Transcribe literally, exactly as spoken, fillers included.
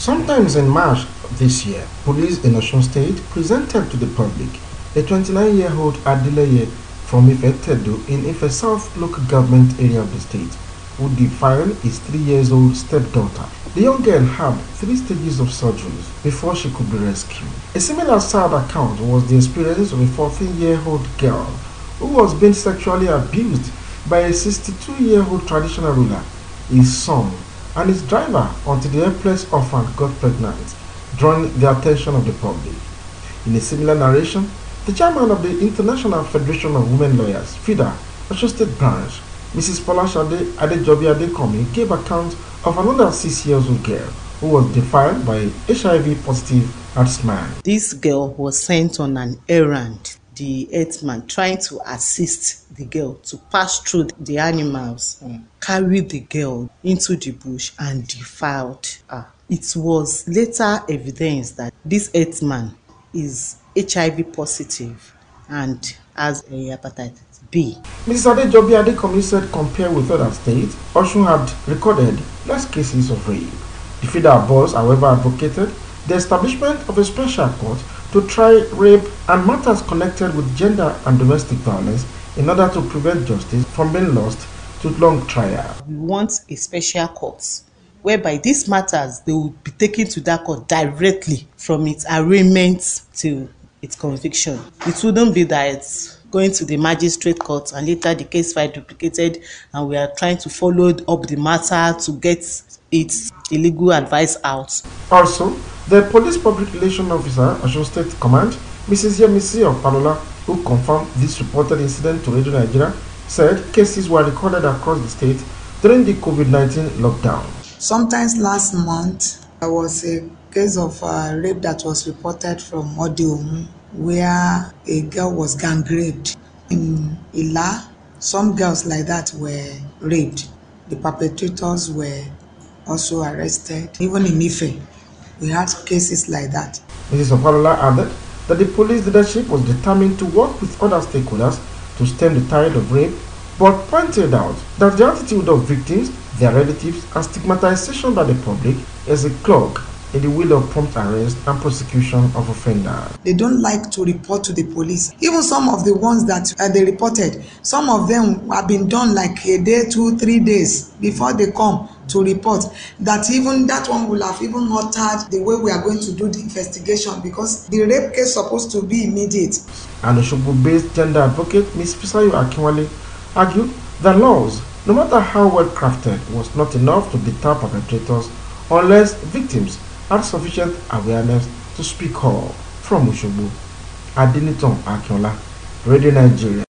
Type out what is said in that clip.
Sometimes in March this year, police in Osun State presented to the public a twenty-nine-year-old Adeleye from Ife-Tedo in Ife South local government area of the state, who defiled his three-years-old stepdaughter. The young girl had three stages of surgeries before she could be rescued. A similar sad account was the experience of a fourteen-year-old girl who was being sexually abused by a sixty-two-year-old traditional ruler, his son, and his driver until the helpless orphan got pregnant, drawing the attention of the public. In a similar narration, the chairman of the International Federation of Women Lawyers, FIDA, Osun State Branch, Missus Folashade Adejobi Adekomi, gave account of another six-year-old girl who was defiled by H I V-positive herdsman. This girl was sent on an errand. The herdsman trying to assist the girl to pass through the animals, um, carried the girl into the bush and defiled her. It was later evidence that this herdsman is H I V positive and has a hepatitis B. Missus Adejobi Adekomi said compared with other states, Osun had recorded less cases of rape. The FIDA boss, however, advocated the establishment of a special court to try rape and matters connected with gender and domestic violence in order to prevent justice from being lost to long trial. We want a special court whereby these matters, they will be taken to that court directly from its arraignment to its conviction. It wouldn't be that it's going to the magistrate court and later the case file duplicated and we are trying to follow up the matter to get its illegal advice out. Also, the police public relations officer, Osun State Command, Missus Yemisi Opalola, who confirmed this reported incident to Radio Nigeria, said cases were recorded across the state during the COVID nineteen lockdown. Sometimes last month, there was a case of uh, rape that was reported from Odiomu, where a girl was gang raped. In Ila, some girls like that were raped. The perpetrators were also arrested. Even in Ife, we had cases like that. Missus Opalola added that the police leadership was determined to work with other stakeholders to stem the tide of rape, but pointed out that the attitude of victims, their relatives, and stigmatization by the public is a clog in the wheel of prompt arrest and prosecution of offenders. They don't like to report to the police. Even some of the ones that uh, they reported, some of them have been done like a day, two, three days before they come to report. That even that one will have even altered the way we are going to do the investigation, because the rape case is supposed to be immediate. And Osogbo-based gender advocate Miz Fisayo Akinwale argued that laws, no matter how well crafted, was not enough to deter perpetrators unless victims had sufficient awareness to speak up. From Osogbo, Adeniton Akinola, Radio Nigeria.